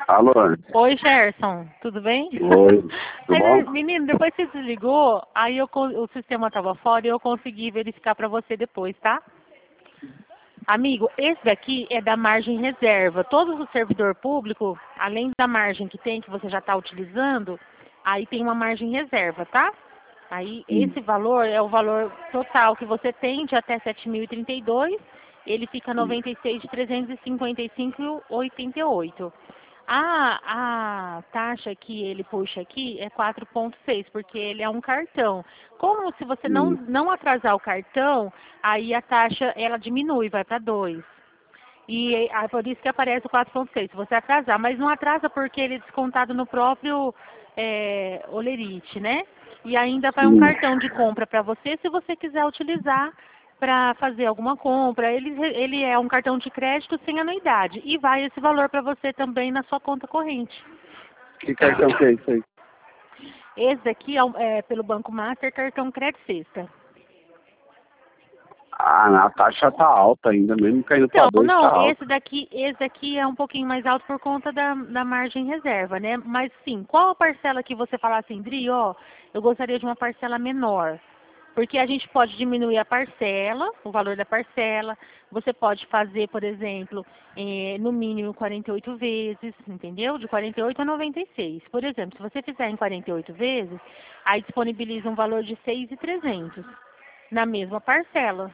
Alô? Oi, Gerson, tudo bem? Oi, tudo Aí, bom? menino, depois que você desligou, aí o sistema estava fora e eu consegui verificar para você depois, tá? Amigo, esse daqui é da margem reserva. Todo o servidor público, além da margem que tem, que você já está utilizando, aí tem uma margem reserva, tá? Aí esse valor é o valor total que você tem de até 7.032, ele fica 96.355,88. A taxa que ele puxa aqui é 4,6, porque ele é um cartão. Como se você não atrasar o cartão, aí a taxa ela diminui, vai para 2. E é por isso que aparece o 4,6, se você atrasar. Mas não atrasa porque ele é descontado no próprio Olerite, né? E ainda vai um cartão de compra para você, se você quiser utilizar para fazer alguma compra. Ele é um cartão de crédito sem anuidade. E vai esse valor para você também na sua conta corrente. Que cartão que é isso aí? Esse daqui é pelo Banco Master, cartão crédito sexta. Ah, a taxa tá alta ainda, mesmo caindo Então, para 2 tá não, alta. esse daqui é um pouquinho mais alto por conta da margem reserva, né? Mas sim, qual a parcela que você fala assim, Dri, ó, eu gostaria de uma parcela menor? Porque a gente pode diminuir a parcela, o valor da parcela. Você pode fazer, por exemplo, no mínimo 48 vezes, entendeu? De 48 a 96. Por exemplo, se você fizer em 48 vezes, aí disponibiliza um valor de 6.300 na mesma parcela.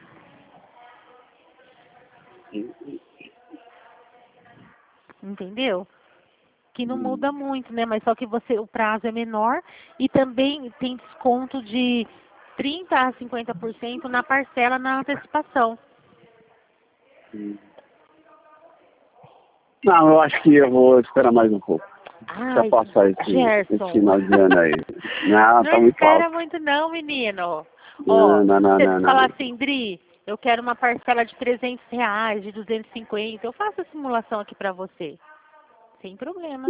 Entendeu? Que não muda muito, né? Mas só que o prazo é menor e também tem desconto de 30 a 50% na parcela na antecipação. Não, eu acho que eu vou esperar mais um pouco. Deixa Ai, passar esse Gerson. final de ano aí. Não, Não tá muito espera alto. muito não, menino. Ó, Não, não, não, você não, não. fala assim, Dri, eu quero uma parcela de R$ 300, de 250. Eu faço a simulação aqui pra você. Sem problema.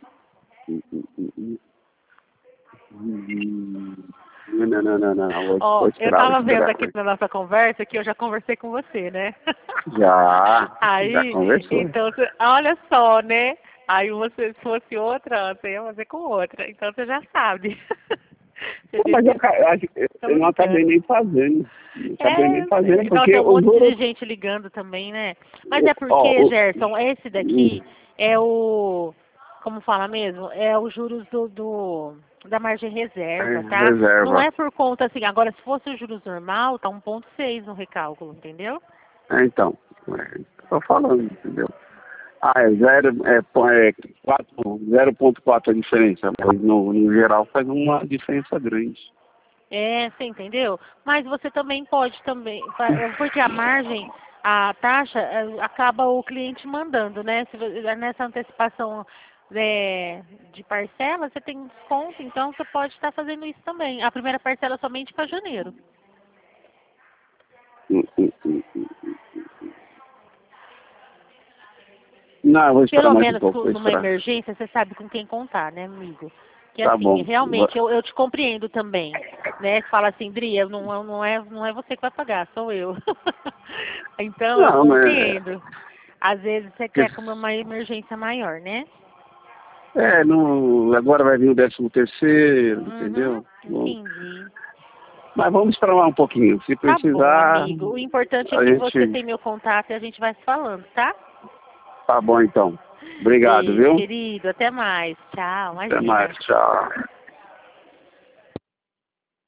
Não, não, não, não. Vou Ó, eu esperar, vou tava vendo esperar. aqui na nossa conversa que eu já conversei com você, né? Já Aí, conversou. então, olha só, né? Aí você, se fosse outra, você ia fazer com outra. Então você já sabe. Você Pô, viu mas que tô eu não acabei brincando. nem fazendo. Não acabei nem É, fazendo nossa, porque é um os monte de juros. gente ligando também, né? Mas é Ó, porque, Gerson, esse daqui é o, como fala mesmo? É os juros da margem reserva, tá? Não reserva. é por conta assim, agora se fosse o juros normal, tá 1,6 no recálculo, entendeu? Então, tô falando, entendeu? Ah, é 0,4 a diferença, mas no geral faz uma diferença grande. É, você entendeu? Mas você também pode também, porque a margem, a taxa, acaba o cliente mandando, né? Nessa antecipação de parcela, você tem desconto, então você pode estar fazendo isso também. A primeira parcela somente para janeiro. Hum, hum, hum, hum. Não, eu vou esperar Pelo mais um menos pouco, vou numa esperar. emergência, você sabe com quem contar, né, amigo? Que Tá assim, bom. realmente, eu te compreendo também, né? Fala assim, Dri, não é você que vai pagar, sou eu. Então, eu Não, mas compreendo. Às vezes você quer como uma emergência maior, né? não, agora vai vir o 13º, Uhum, entendeu? Bom, entendi. mas vamos esperar mais um pouquinho. Se Tá bom, precisar, amigo. O importante é a que você gente. tem meu contato e a gente vai se falando, tá? Tá bom então. Obrigado, Beijo, viu? querido. Até mais. Tchau. Até mais, Imagina. tchau.